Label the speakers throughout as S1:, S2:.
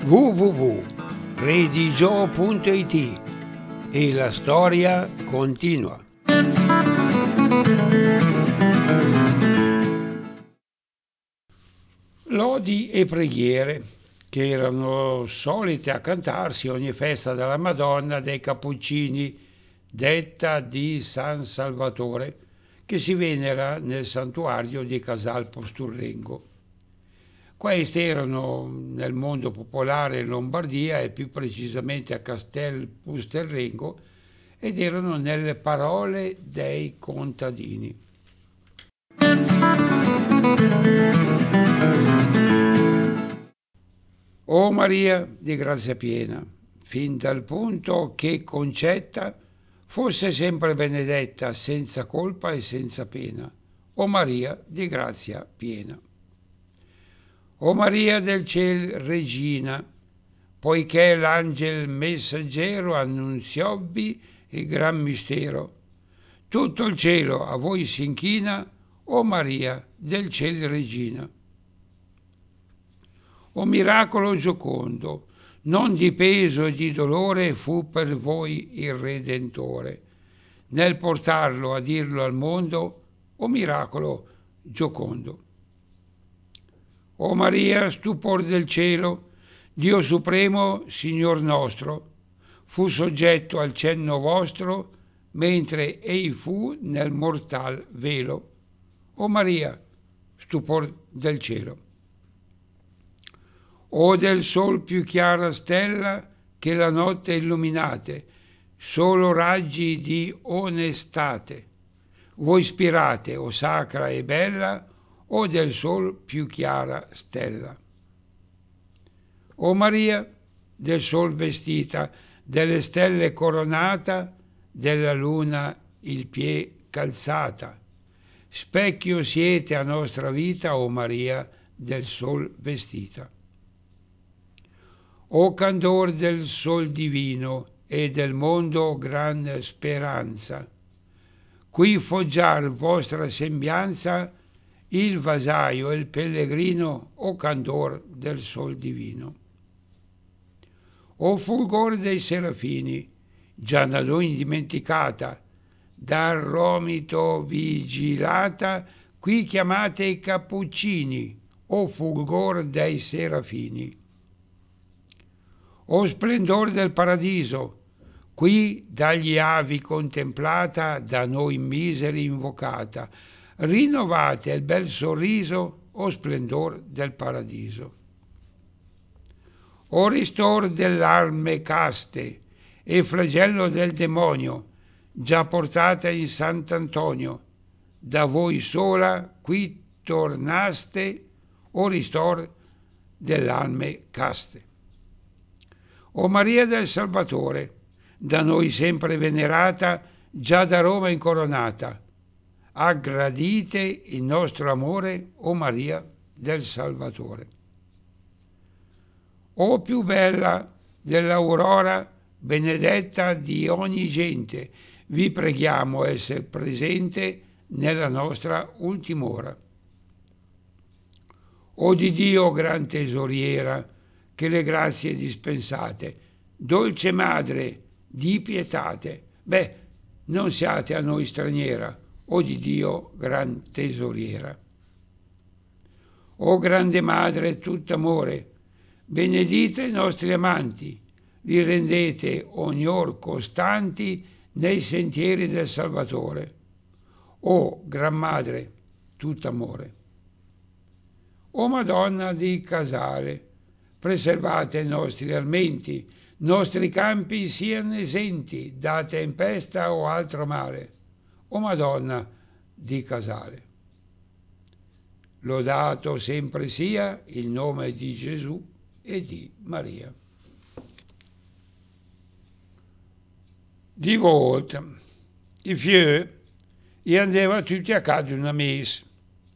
S1: www.redigio.it e la storia continua. Lodi e preghiere che erano solite a cantarsi ogni festa della Madonna dei Cappuccini, detta di San Salvatore, che si venera nel santuario di Casal Posturrengo. Queste erano nel mondo popolare in Lombardia e più precisamente a Castel Posturrengo ed erano nelle parole dei contadini. O Maria di grazia piena, fin dal punto che concetta fosse sempre benedetta, senza colpa e senza pena. O Maria di grazia piena. O Maria del ciel regina, poiché l'angel messaggero annunziobbi il gran mistero, tutto il cielo a voi si inchina, o Maria del ciel regina. O miracolo giocondo, non di peso e di dolore fu per voi il Redentore, nel portarlo a dirlo al mondo, o miracolo giocondo. O Maria, stupor del cielo, Dio supremo, Signor nostro, fu soggetto al cenno vostro, mentre ei fu nel mortal velo. O Maria, stupor del cielo. O del sol più chiara stella che la notte illuminate, solo raggi di onestate, voi spirate, o sacra e bella, o del sol più chiara stella. O Maria, del sol vestita, delle stelle coronata, della luna il piè calzata, specchio siete a nostra vita, o Maria, del sol vestita. O candor del sol divino e del mondo gran speranza, qui foggiar vostra sembianza il vasaio e il pellegrino, o candor del sol divino. O fulgor dei serafini, già da noi dimenticata, dal romito vigilata, qui chiamate i cappuccini, o fulgor dei serafini. O splendor del paradiso, qui dagli avi contemplata, da noi miseri invocata, rinnovate il bel sorriso, o splendor del paradiso. O ristor dell'arme caste e flagello del demonio, già portata in Sant'Antonio, da voi sola qui tornaste, o ristor dell'arme caste. O Maria del Salvatore, da noi sempre venerata, già da Roma incoronata, aggradite il nostro amore, o Maria del Salvatore. O più bella dell'aurora, benedetta di ogni gente, vi preghiamo essere presente nella nostra ultima ora. O di Dio gran tesoriera, che le grazie dispensate, dolce madre di pietate, non siate a noi straniera, o di Dio gran tesoriera. O grande madre tutt'amore, benedite i nostri amanti, li rendete ognor costanti nei sentieri del Salvatore. O gran madre tutt'amore. O Madonna di Casale, preservate i nostri armenti, nostri campi siano esenti da tempesta o altro male. O Madonna di Casale. Lodato sempre sia il nome di Gesù e di Maria. Di volta, i fieu andava tutti a casa una messa.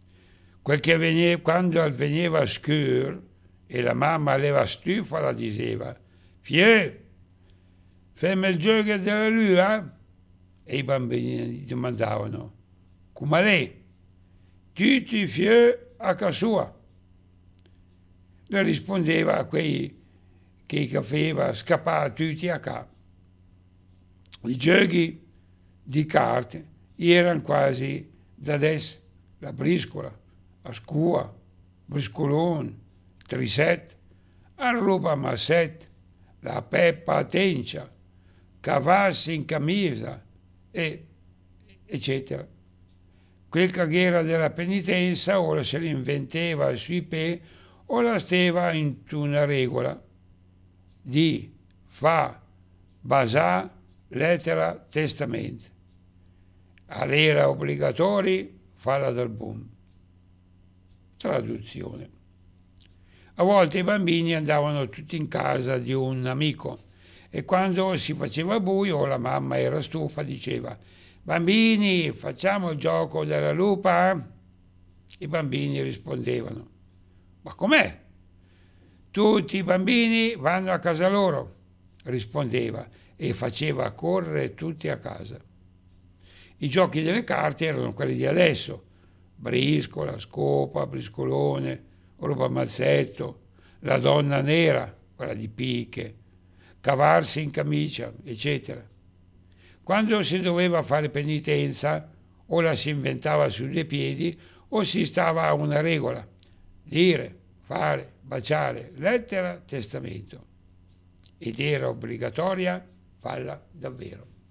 S1: Quando avveniva scur e la mamma aveva stufa, la diceva: Fieu, fammi il gioco della lua? E i bambini domandavano: come lei? Tutti i fieu a casa sua. Le rispondeva a quei che faceva scappare tutti a casa. I giochi di carte erano quasi da adesso, la briscola, a scua, briscolone, trisette, a ruba masset, la peppa a tencia, cavarsi in camicia, e eccetera. Quel caghiera della penitenza ora se l'inventeva sui pe o la steva in una regola di fa, basà, lettera, testamento. All'era obbligatori, falla dal boom. Traduzione. A volte i bambini andavano tutti in casa di un amico e quando si faceva buio o la mamma era stufa diceva: bambini, facciamo il gioco della lupa? I bambini rispondevano: ma com'è? Tutti i bambini vanno a casa loro, rispondeva e faceva correre tutti a casa. I giochi delle carte erano quelli di adesso: briscola, scopa, briscolone, ruba mazzetto, la donna nera, quella di picche, cavarsi in camicia, eccetera. Quando si doveva fare penitenza, o la si inventava sui due piedi o si stava a una regola: dire, fare, baciare, lettera, testamento. Ed era obbligatoria farla davvero.